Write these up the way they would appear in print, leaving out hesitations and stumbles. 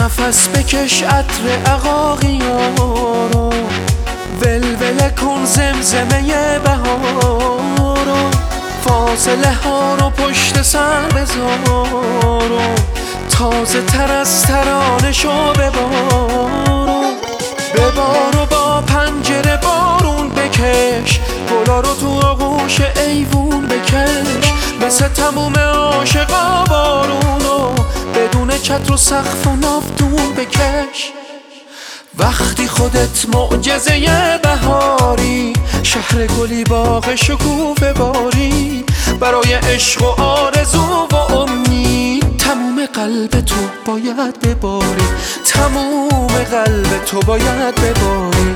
نفس بکش عطر عقاقیارو، ولوله کن زمزمه بهارو، فاصله ها رو پشت سر بذارو، تازه تر از ترانه شو ببارو. ببارو با پنجره بارون بکش، گلا رو تو آغوش ایوون بکش، مثل تموم عاشقا بارونو بدون چتر و سقف و ناودون بکش. وقتی خودت معجزه بهاری، شهر گلی باغ شکوفه باری، برای عشق و آرزو و امید تموم قلب تو باید بباری، تموم قلب تو باید بباری.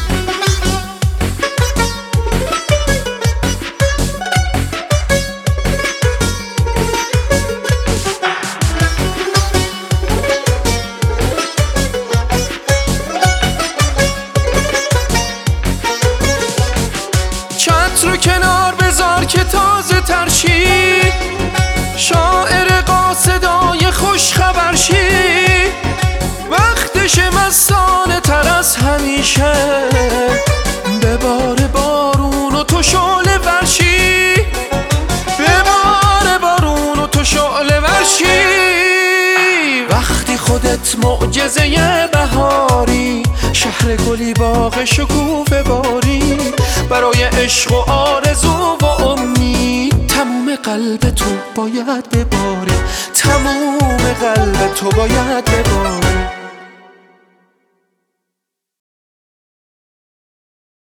رو کنار بذار که تازه ترشی، شاعر قاصدای خوش خبر شی، وقتش مستانه تر از همیشه، ببار بارون و تو شعله ورشی، ببار بارون و تو شعله ورشی. وقتی خودت معجزه بهاری، شهر گلی باغ شکوفه باری، برای عشق و آرزو و امید تموم قلب تو باید بباری، تموم قلب تو باید بباری.